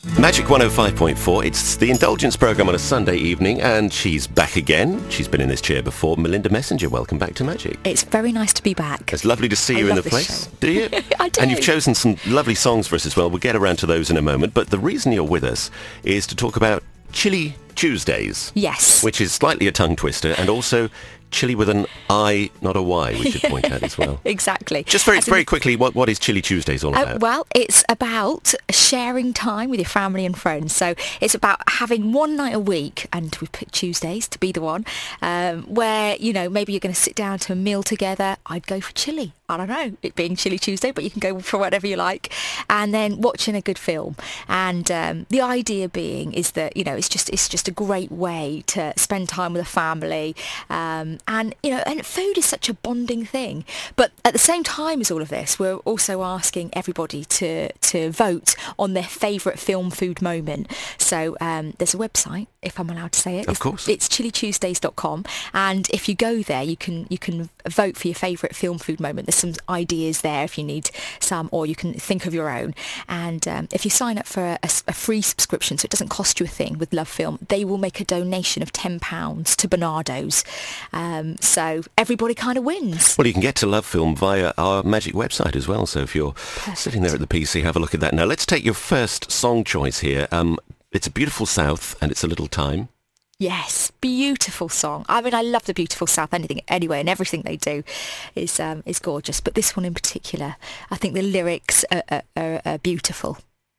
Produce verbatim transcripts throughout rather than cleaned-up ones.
Magic one oh five point four, it's the Indulgence programme on a Sunday evening, and she's back again. She's been in this chair before. Melinda Messenger, welcome back to Magic. It's very nice to be back. It's lovely to see I you in love the this place. show. Do you? I do. And you've chosen some lovely songs for us as well. We'll get around to those in a moment. But the reason you're with us is to talk about Chili Tuesdays. Yes. Which is slightly a tongue twister, and also chili with an I, not a Y, we should point out as well. Exactly. Just very, As in- very quickly, what, what is Chili Tuesdays all Uh, about? well, it's about sharing time with your family and friends. So it's about having one night a week, and we've picked Tuesdays to be the one, um, where, you know, maybe you're going to sit down to a meal together. I'd go for chili. I don't know, it being Chili Tuesday, but you can go for whatever you like. And then watching a good film. And um, the idea being is that, you know, it's just it's just a great way to spend time with a family. Um, and, you know, and food is such a bonding thing. But at the same time as all of this, we're also asking everybody to, to vote on their favourite film food moment. So um, there's a website, if I'm allowed to say it. Of course. It's chili tuesdays dot com. And if you go there, you can you can vote for your favourite film food moment. There's some ideas there if you need some, or you can think of your own. And um, if you sign up for a, a free subscription, so it doesn't cost you a thing with Love Film, they will make a donation of ten pounds to Bernardo's. Um, so everybody kind of wins. Well, you can get to Love Film via our Magic website as well. So if you're Perfect. sitting there at the P C, have a look at that. Now, let's take your first song choice here. Um, it's A Beautiful South, and It's a Little Time. Yes, beautiful song. I mean, I love the Beautiful South anything, anyway, and everything they do is um, is gorgeous. But this one in particular, I think the lyrics are, are, are, are beautiful.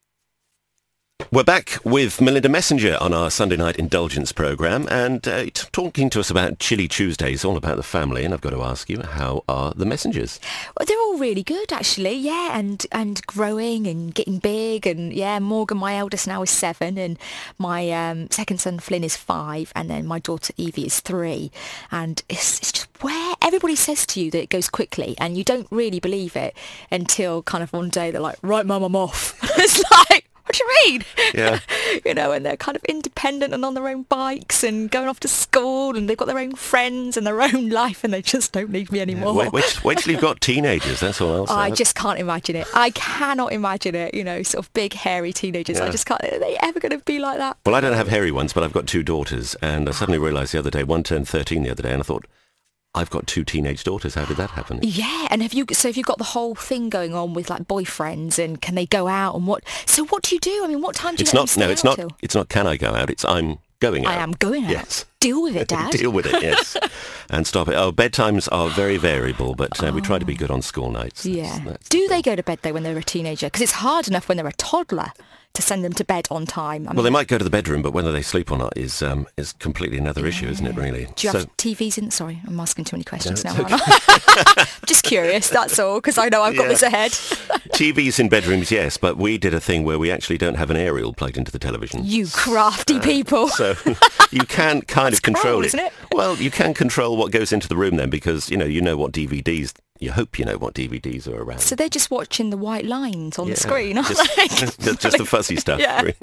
We're back with Melinda Messenger on our Sunday night indulgence programme, and uh, t- talking to us about Chili Tuesdays, all about the family. And I've got to ask you, how are the Messengers? Well, they're all really good, actually, yeah, and and growing and getting big. And, yeah, Morgan, my eldest now, is seven, and my um, second son, Flynn, is five, and then my daughter, Evie, is three. And it's, it's just where everybody says to you that it goes quickly, and you don't really believe it until kind of one day they're like, right, Mum, I'm off. It's like... What do you mean? Yeah. You know, and they're kind of independent and on their own bikes and going off to school, and they've got their own friends and their own life, and they just don't need me anymore. Wait, wait, wait till you've got teenagers, that's all I'll say. I just can't imagine it. I cannot imagine it, you know, sort of big, hairy teenagers. Yeah. I just can't. Are they ever going to be like that? Well, I don't have hairy ones, but I've got two daughters, and I suddenly realised the other day, one turned thirteen the other day, and I thought, I've got two teenage daughters. How did that happen? Yeah, and have you? So have you got the whole thing going on with like boyfriends, and can they go out and what? So what do you do? I mean, what time do you It's let not. them No, stay it's out not. till? It's not. Can I go out? It's I'm going out. I am going out. Yes. Deal with it, Dad. Deal with it. Yes. And stop it. Oh, bedtimes are very variable, but uh, we try to be good on school nights. That's- Yeah. that's Do the they thing. go to bed though when they're a teenager? Because it's hard enough when they're a toddler to send them to bed on time. I Well, they mean, might go to the bedroom, but whether they sleep or not is um, is completely another issue, isn't it? Really. do you so, have T Vs in? Sorry, I'm asking too many questions No, now. it's aren't I? Just curious, that's all, because I know I've got Yeah. this ahead. T Vs in bedrooms, yes, but we did a thing where we actually don't have an aerial plugged into the television. You crafty people. So you can kind of control cruel, it. isn't it? Well, you can control what goes into the room then, because you know you know what D V Ds. You hope you know what D V Ds are around. So they're just watching the white lines on Yeah, the screen, aren't just, they? just, just the fuzzy stuff. Yeah. Really.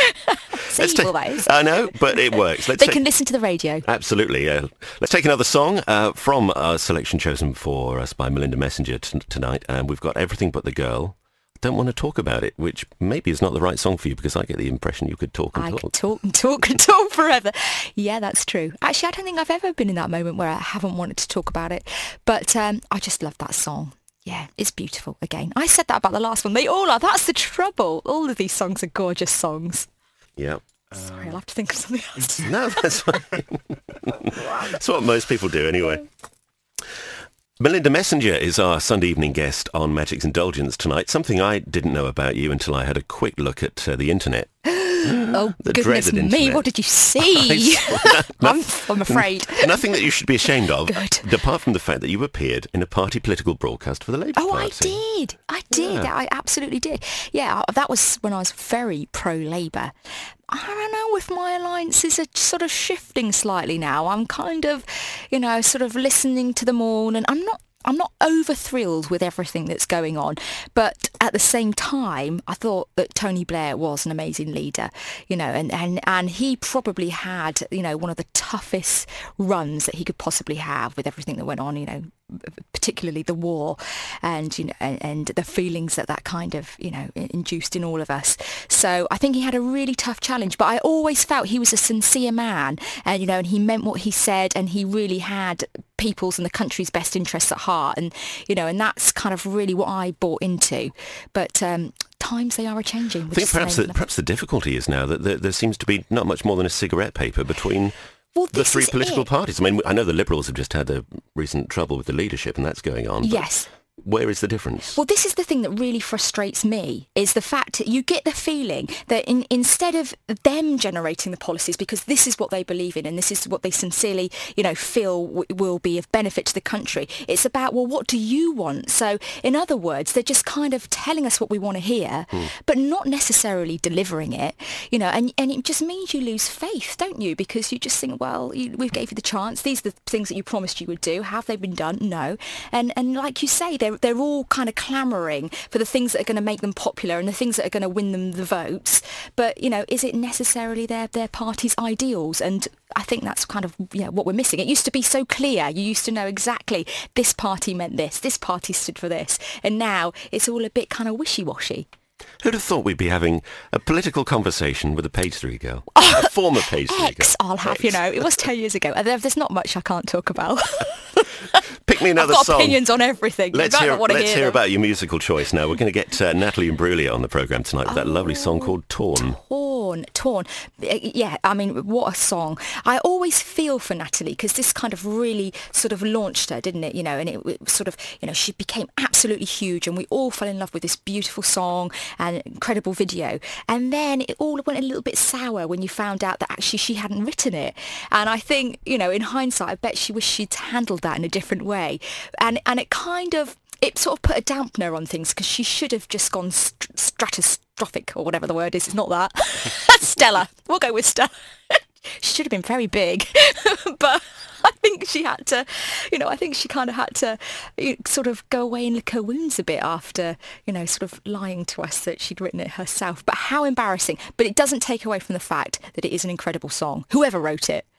It's Let's evil, take- that is. I know, but it works. Let's They take- can listen to the radio. Absolutely, yeah. Let's take another song uh, from our selection chosen for us by Melinda Messenger t- tonight, and we've got Everything But the Girl. Don't want to talk about it, which maybe is not the right song for you, because I get the impression you could talk and I talk. could talk and talk and talk forever. Yeah, that's true. Actually, I don't think I've ever been in that moment where I haven't wanted to talk about it. But um, I just love that song. Yeah, it's beautiful. Again, I said that about the last one. They all are. That's the trouble. All of these songs are gorgeous songs. Yeah. Sorry, I'll have to think of something else. No, that's fine. That's what most people do anyway. Melinda Messenger is our Sunday evening guest on Magic's Indulgence tonight. Something I didn't know about you until I had a quick look at uh, the internet. Oh, The goodness dreaded me, internet. what did you see? I'm, I'm afraid. Nothing that you should be ashamed of, Good. apart from the fact that you appeared in a party political broadcast for the Labour Oh, I Party. did. I did. Yeah. I absolutely did. Yeah, I- that was when I was very pro-Labour. I don't know if my alliances are sort of shifting slightly now. I'm kind of, you know, sort of listening to them all, and I'm not I'm not over thrilled with everything that's going on, but at the same time, I thought that Tony Blair was an amazing leader, you know, and, and, and he probably had, you know, one of the toughest runs that he could possibly have with everything that went on, you know, particularly the war and, you know, and, and the feelings that that kind of, you know, induced in all of us. So I think he had a really tough challenge, but I always felt he was a sincere man, and, you know, and he meant what he said, and he really had people's and the country's best interests at heart. And, you know, and that's kind of really what I bought into. But um, times they are a-changing. I think perhaps the, perhaps the difficulty is now that there, there seems to be not much more than a cigarette paper between well, the three political it. parties. I mean, I know the Liberals have just had their recent trouble with the leadership, and that's going on. Yes. Where is the difference? Well, this is the thing that really frustrates me, is the fact that you get the feeling that in, instead of them generating the policies, because this is what they believe in and this is what they sincerely, you know, feel w- will be of benefit to the country, it's about, well, what do you want? So, in other words, they're just kind of telling us what we want to hear, hmm. but not necessarily delivering it, you know, and, and it just means you lose faith, don't you? Because you just think, well, you, we gave you the chance. These are the things that you promised you would do. Have they been done? No. And, and like you say, they're They're all kind of clamouring for the things that are going to make them popular and the things that are going to win them the votes. But, you know, is it necessarily their, their party's ideals? And I think that's kind of, you know, what we're missing. It used to be so clear. You used to know exactly this party meant this, this party stood for this. And now it's all a bit kind of wishy-washy. Who'd have thought we'd be having a political conversation with a page three girl? A former page three girl. X, I'll have, X. You know. It was ten years ago. There's not much I can't talk about. Pick me another I've got song. opinions on everything. Let's hear, let's hear, hear about your musical choice now. We're going to get uh, Natalie Imbruglia on the programme tonight with oh, that lovely song called Torn. Torn, Torn. Yeah, I mean, what a song. I always feel for Natalie because this kind of really sort of launched her, didn't it? You know, and it, it sort of, you know, she became absolutely huge and we all fell in love with this beautiful song and incredible video. And then it all went a little bit sour when you found out that actually she hadn't written it. And I think, you know, in hindsight, I bet she wished she'd handled that in a different way. And and it kind of, it sort of put a dampener on things because she should have just gone st- stratostrophic or whatever the word is. It's not that. Stella. We'll go with Stella. She should have been very big. But I think she had to, you know, I think she kind of had to you know, sort of go away and lick her wounds a bit after, you know, sort of lying to us that she'd written it herself. But how embarrassing. But it doesn't take away from the fact that it is an incredible song. Whoever wrote it.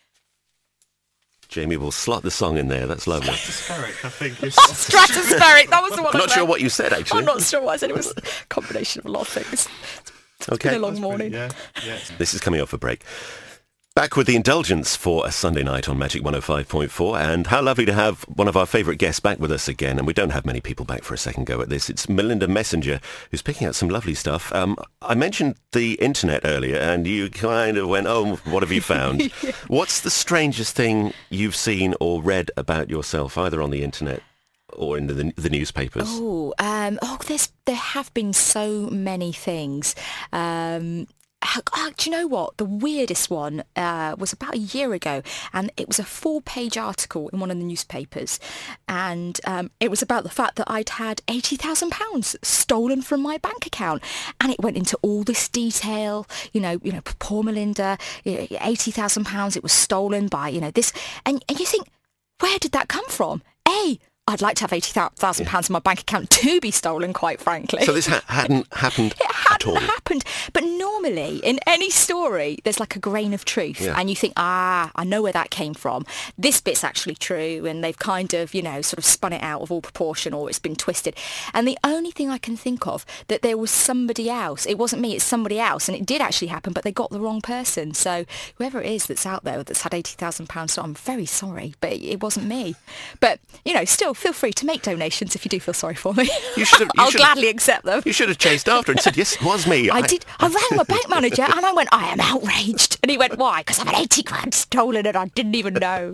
Jamie will slot the song in there. That's lovely. Stratospheric, I think. It's... Oh, stratospheric. That was the one. I'm I not sure what you said, actually. I'm not sure what I said. It was a combination of a lot of things. It's okay. been a long morning. Yeah, yeah. This is coming off a break. Back with The Indulgence for a Sunday night on Magic one oh five point four, and how lovely to have one of our favourite guests back with us again, and we don't have many people back for a second go at this. It's Melinda Messenger, who's picking out some lovely stuff. Um, I mentioned the internet earlier, and you kind of went, oh, what have you found? Yeah. What's the strangest thing you've seen or read about yourself, either on the internet or in the, the newspapers? Oh, um, oh, there's there have been so many things. Um Oh, do you know what? The weirdest one uh, was about a year ago, and it was a full-page article in one of the newspapers, and um, it was about the fact that I'd had eighty thousand pounds stolen from my bank account, and it went into all this detail, you know, you know, poor Melinda, eighty thousand pounds, it was stolen by, you know, this, and, and you think, where did that come from? A, I'd like to have eighty thousand pounds yeah. in my bank account to be stolen, quite frankly. So this ha- hadn't happened it hadn't at all? happened. But normally, in any story, there's like a grain of truth. Yeah. And you think, ah, I know where that came from. This bit's actually true. And they've kind of, you know, sort of spun it out of all proportion, or it's been twisted. And the only thing I can think of, that there was somebody else. It wasn't me, it's somebody else. And it did actually happen, but they got the wrong person. So whoever it is that's out there that's had eighty thousand pounds, so I'm very sorry, but it wasn't me. But, you know, still, feel free to make donations if you do feel sorry for me. You should have, you I'll should gladly have, accept them. You should have chased after and said, yes, it was me. I, I did. I rang my bank manager and I went, I am outraged. And he went, why? Because I've had eighty grand stolen and I didn't even know.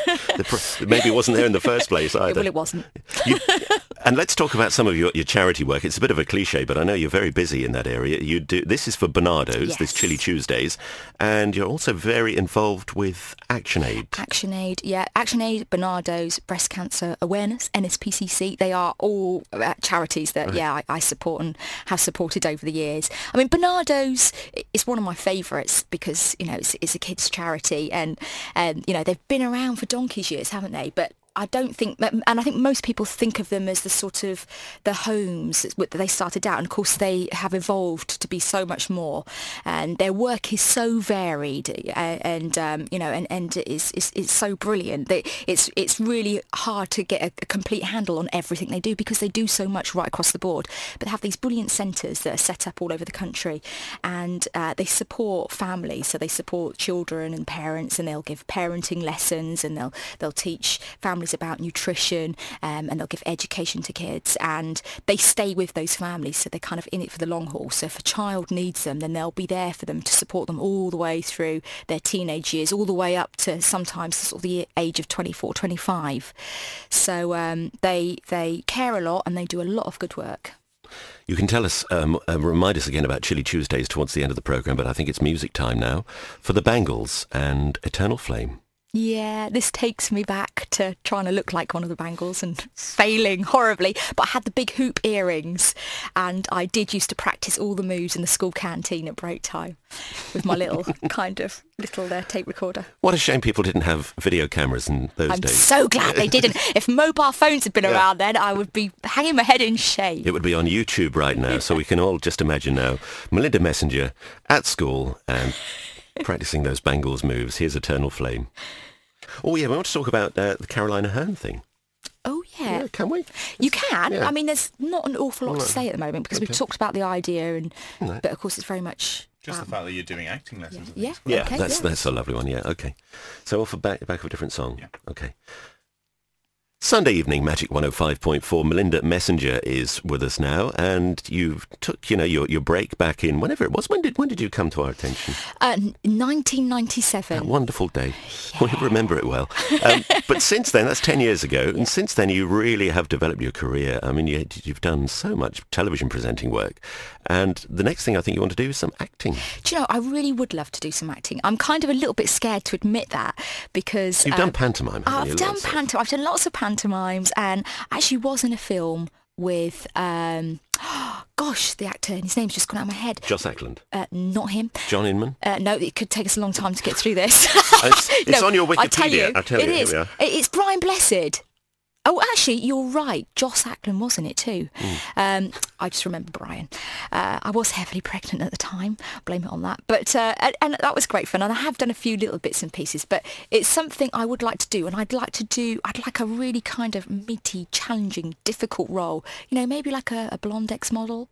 Maybe it wasn't there in the first place either. Well, it wasn't. You, and let's talk about some of your, your charity work. It's a bit of a cliche, but I know you're very busy in that area. You do. This is for Barnardo's, yes. this Chili Tuesdays, and you're also very involved with ActionAid. ActionAid, yeah. ActionAid, Barnardo's, Breast Cancer Awareness, N S P C C. They are all uh, charities that, right. yeah, I, I support and have supported over the years. I mean, Barnardo's is one of my favourites because, you know, it's, it's a kids' charity and, um, you know, they've been around for donkey's years, haven't they? But I don't think, and I think most people think of them as the sort of the homes that they started out, and of course they have evolved to be so much more, and their work is so varied, and, and um, you know, and and is is it's so brilliant that it's it's really hard to get a, a complete handle on everything they do because they do so much right across the board. But they have these brilliant centres that are set up all over the country, and uh, they support families, so they support children and parents, and they'll give parenting lessons, and they'll they'll teach families about nutrition, um, and they'll give education to kids, and they stay with those families, so they're kind of in it for the long haul. So if a child needs them, then they'll be there for them to support them all the way through their teenage years, all the way up to sometimes sort of the age of twenty-four, twenty-five. So um, they they care a lot and they do a lot of good work. You can tell us, um, uh, remind us again about Chili Tuesdays towards the end of the programme, but I think it's music time now for the Bangles and Eternal Flame. Yeah, this takes me back to trying to look like one of the Bangles and failing horribly. But I had the big hoop earrings, and I did used to practice all the moves in the school canteen at break time with my little kind of little uh, tape recorder. What a shame people didn't have video cameras in those I'm days. so glad they didn't. If mobile phones had been Yeah. around then, I would be hanging my head in shame. It would be on YouTube right now, so we can all just imagine now Melinda Messenger at school and practicing those Bangles moves. Here's Eternal Flame. Oh, yeah, we want to talk about uh, the Carolina Hearn thing. Oh, yeah. Yeah, can we? You can. Yeah. I mean, there's not an awful lot Well, to say at the moment because okay. we've talked about the idea, and No. but of course it's very much... Just um, the fact that you're doing acting lessons. I think yeah, is quite- Yeah, okay, that's yeah. that's a lovely one. Yeah, okay. So off the back, back of a different song. Yeah. Okay. Sunday evening, Magic one oh five point four. Melinda Messenger is with us now, and you took, you know, your your break back in whenever it was. When did when did you come to our attention? Uh, nineteen That ninety-seven. wonderful day. We remember it well. Um, but since then, that's ten years ago, and since then you really have developed your career. I mean, you, you've done so much television presenting work, and the next thing I think you want to do is some acting. Do you know, I really would love to do some acting. I'm kind of a little bit scared to admit that because... You've um, done pantomime, haven't you? I've done Lots of- pantomime. I've done lots of pantomimes, and I actually was in a film with, um, gosh, the actor, and his name's just gone out of my head. Joss Ackland, Uh, not him. John Inman. Uh, no, it could take us a long time to get through this. It's, it's No, on your Wikipedia. I tell you, I tell you, it here is. we are. It- It's Brian Blessed. Oh, actually, you're right. Joss Ackland was in it too. Um, I just remember Brian. Uh, I was heavily pregnant at the time. Blame it on that. But uh, and, and that was great fun. And I have done a few little bits and pieces. But it's something I would like to do. And I'd like to do. I'd like a really kind of meaty, challenging, difficult role. You know, maybe like a, a blonde ex-model.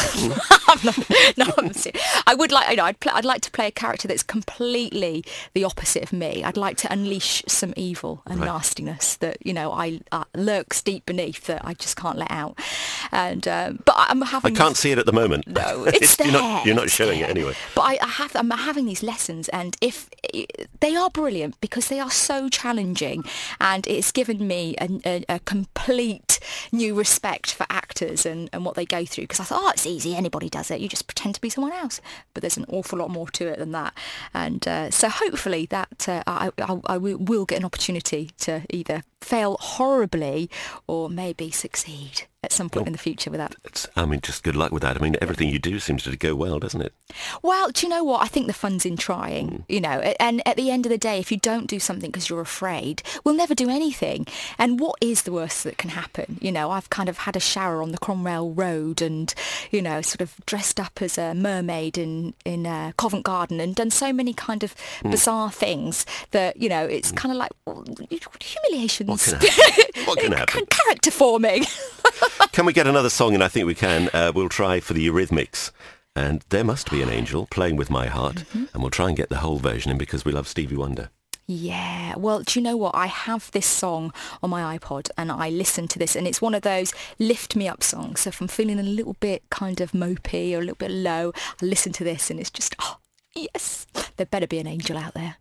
I'm not, no, I'm serious. I would like, you know, I'd, play, I'd like to play a character that's completely the opposite of me. I'd like to unleash some evil and Right. nastiness that, you know, I uh, lurks deep beneath that I just can't let out. And um, but I'm I having. can't this- see it at the moment. No, it's there. You're not, you're not it's showing there. it anyway. But I, I have, I'm having these lessons, and if they are brilliant because they are so challenging, and it's given me a, a, a complete new respect for actors and, and what they go through. Because I thought, oh, it's easy, anybody does it. You just pretend to be someone else. But there's an awful lot more to it than that. And uh, so hopefully that uh, I, I, I will get an opportunity to either fail horribly or maybe succeed at some point in the future with that. It's, I mean, just good luck with that. I mean, everything you do seems to go well, doesn't it? Well, do you know what? I think the fun's in trying, you know, a- and at the end of the day, if you don't do something because you're afraid, we'll never do anything. And what is the worst that can happen? You know, I've kind of had a shower on the Cromwell Road and, you know, sort of dressed up as a mermaid in, in uh, Covent Garden and done so many kind of bizarre things that, you know, it's kind of like well, humiliations. What can happen? What can happen? Character forming. Can we get another song? And I think we can. Uh, we'll try for the Eurythmics. And There Must Be an Angel, Playing With My Heart. Mm-hmm. And we'll try and get the whole version in because we love Stevie Wonder. Yeah, well, do you know what? I have this song on my iPod and I listen to this and it's one of those lift me up songs. So if I'm feeling a little bit kind of mopey or a little bit low, I listen to this and it's just, oh, yes, there better be an angel out there.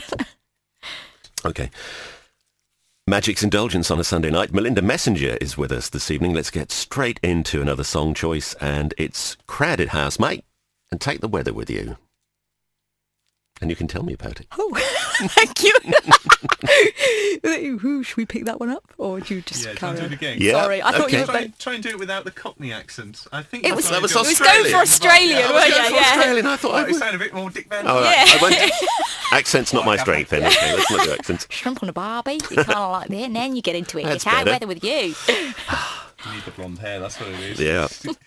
Okay. Magic's Indulgence on a Sunday night. Melinda Messenger is with us this evening. Let's get straight into another song choice. And it's Crowded House, mate. And Take the Weather With You. and you can tell me about it. Oh, thank you. Who should we pick that one up, or do you just Yeah, carry do on? it again. Yeah, Sorry, I thought okay. you were. Try, try and do it without the Cockney accent. I think It that's was- how that was goes. It was going for Australian, Yeah, I was weren't going you? for Yeah. Australian, I thought Oh, I it would. sounded a bit more Dick Van. All right, Yeah. I won't. Accent's not my strength then. Okay, let's not do accents. Shrimp on a barbie. You kind of like that, and then you get into it. That's It's high better. weather with you. You need the blonde hair, that's what it is. Yeah.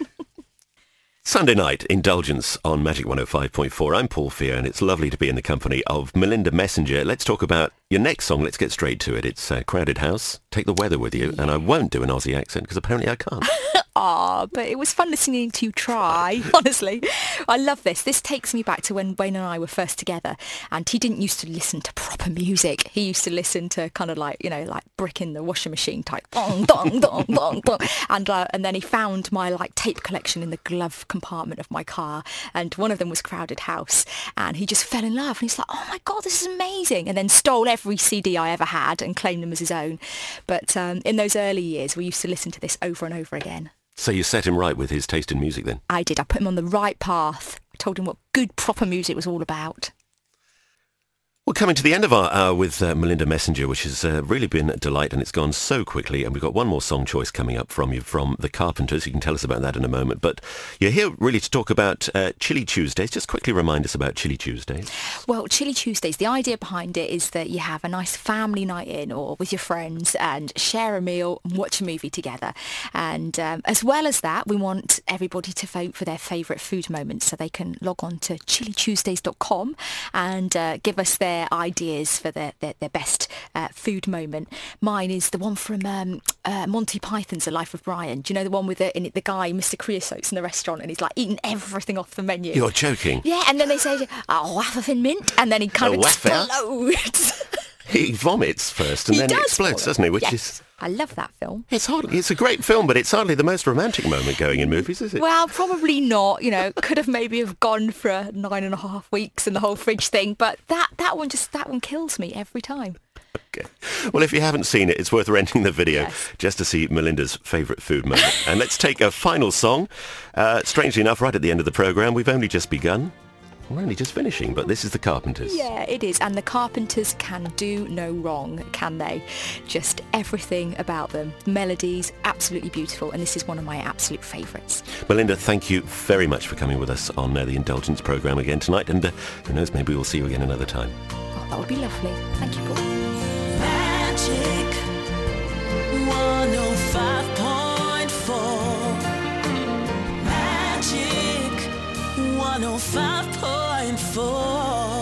Sunday night, Indulgence on Magic one oh five point four. I'm Paul Fear, and it's lovely to be in the company of Melinda Messenger. Let's talk about your next song. Let's get straight to it. It's uh, Crowded House. Take the weather with you. And I won't do an Aussie accent because apparently I can't. Ah, but it was fun listening to you try, honestly. I love this. This takes me back to when Wayne and I were first together, and he didn't used to listen to proper music. He used to listen to kind of like, you know, like brick in the washing machine type, dong, dong, dong, dong, dong. And, uh, and then he found my like tape collection in the glove compartment of my car, and one of them was Crowded House, and he just fell in love, and he's like, oh my God, this is amazing, and then stole every C D I ever had and claimed them as his own. But um, in those early years, we used to listen to this over and over again. So you set him right with his taste in music then? I did. I put him on the right path. I told him what good, proper music was all about. We're coming to the end of our hour with uh, Melinda Messenger, which has uh, really been a delight, and it's gone so quickly. And we've got one more song choice coming up from you from The Carpenters. You can tell us about that in a moment. But you're here really to talk about uh, Chili Tuesdays. Just quickly remind us about Chili Tuesdays. Well, Chili Tuesdays, the idea behind it is that you have a nice family night in or with your friends and share a meal and watch a movie together. And um, as well as that, we want everybody to vote for their favourite food moments, so they can log on to chili tuesdays dot com and uh, give us their ideas for their, their, their best uh, food moment. Mine is the one from um, uh, Monty Python's The Life of Brian. Do you know the one with the, in it, the guy, Mister Creosote's in the restaurant, and he's like eating everything off the menu? You're joking. Yeah, and then they say, oh, waffle thin mint, and then he kind A of waffle? explodes. He vomits first and He then he does explodes, vomit. doesn't he? Which Yes. is... I love that film. It's hardly, it's a great film, but it's hardly the most romantic moment going in movies, is it? Well, probably not. You know, could have maybe have gone for nine and a half weeks and the whole fridge thing, but that, that one just, that one kills me every time. Okay. Well, if you haven't seen it, it's worth renting the video Yes. just to see Melinda's favourite food moment. And let's take a final song. Uh, strangely enough, right at the end of the programme, we've only just begun. We're only just finishing, but this is The Carpenters. Yeah, it is. And the Carpenters can do no wrong, can they? Just everything about them. Melodies, absolutely beautiful. And this is one of my absolute favourites. Melinda, thank you very much for coming with us on uh, the Indulgence programme again tonight. And uh, who knows, maybe we'll see you again another time. Oh, that would be lovely. Thank you, Paul. Magic one oh five point four. Magic one oh five point four.